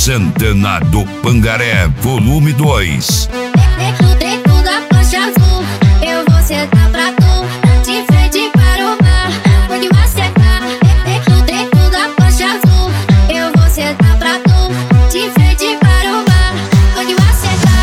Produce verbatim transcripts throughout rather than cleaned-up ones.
Santana do Pangaré, volume dois. Dentro da faixa azul, eu vou sentar pra tu, de frente para o mar, onde você tá. Dentro da faixa azul, eu vou sentar pra tu, de frente para o mar, onde você tá.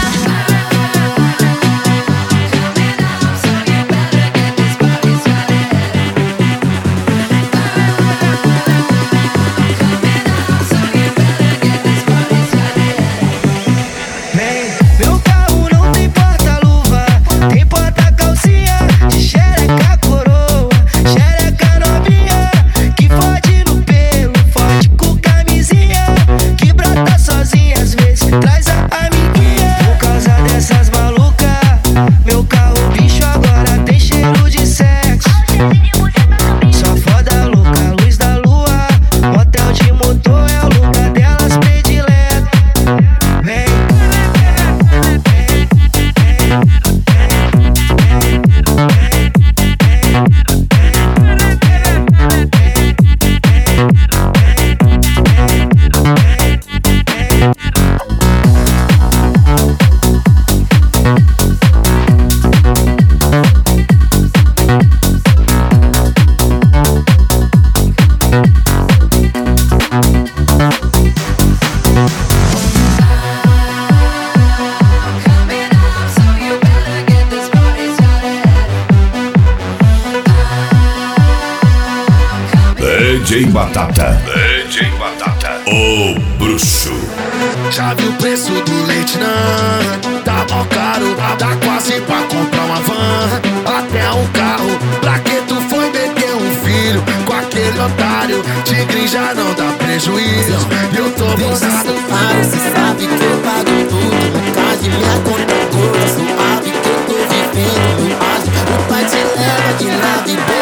Meu carro não tem porta-luva, tem porta-calcinha, de xereca coroa, xereca novinha, que fode no pelo, fode com camisinha, que brota sozinha, às vezes traz a amiguinha. Por causa dessas malucas, meu carro bicho agora tem cheiro de sexo. Só foda louca, luz da lua, motel de motor é o lugar delas predileto. Vem. D J Batata, D J Batata, o bruxo. Já viu o preço do leite, não? Tá mal caro, dá quase pra comprar uma van, até um carro. Pra que tu foi meter um filho com aquele otário? Tigre já não dá prejuízo, e eu tô bolsado. Você sabe que eu pago tudo, no caso minha conta toda. Suave que eu tô vivendo no ágio, o pai te leva de lado e